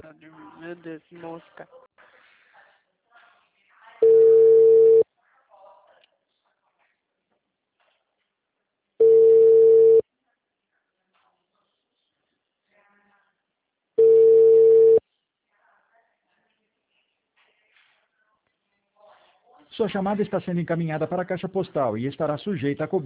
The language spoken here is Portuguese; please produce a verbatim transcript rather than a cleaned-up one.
Meu Deus, mosca. Sua chamada está sendo encaminhada para a caixa postal e estará sujeita a cobrança.